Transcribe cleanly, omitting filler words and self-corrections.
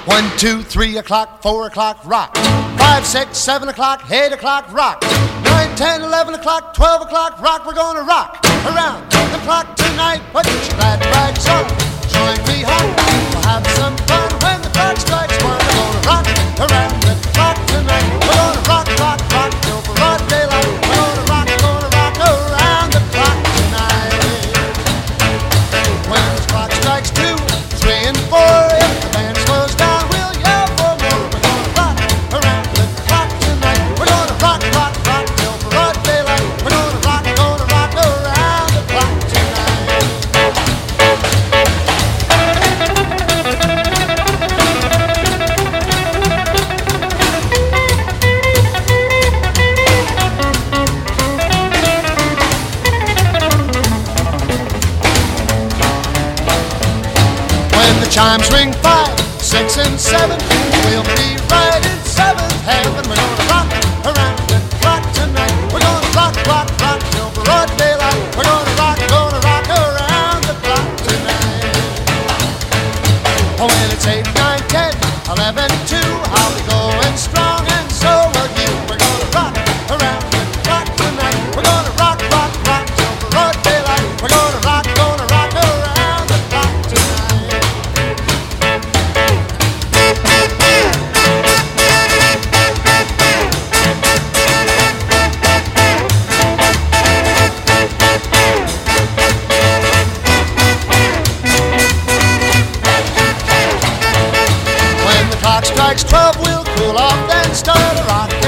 1, 2, 3 o'clock, 4 o'clock, rock. 5, 6, 7 o'clock, 8 o'clock, rock. 9, 10, 11 o'clock, 12 o'clock, rock. We're gonna rock around the clock tonight. Put your glad rags on, join me home. We'll have some fun when the clock strikes 1. We're gonna rock around the clock tonight. We're gonna rock, rock, rock till broad daylight. We're gonna rock around the clock tonight. When the clock strikes 2, 3, and 4, if the band slows down, we'll yell for more. We're gonna rock around the clock tonight. We're gonna rock, rock, rock till broad daylight. We're gonna rock around the clock tonight. When the chimes ring 5, 6, and 7, we'll be right in 7th heaven. We're gonna rock around the clock tonight. We're gonna rock, rock, rock till broad daylight. We're gonna rock around the clock tonight. Oh, when it's 8, 9, 10, 11, 2, I'll be going strong, and so will you. We're gonna rock around the clock tonight. We're gonna rock, rock, rock till broad daylight. We're gonna rock around the clock tonight. When the clock strikes 12, we'll cool off, then start a rock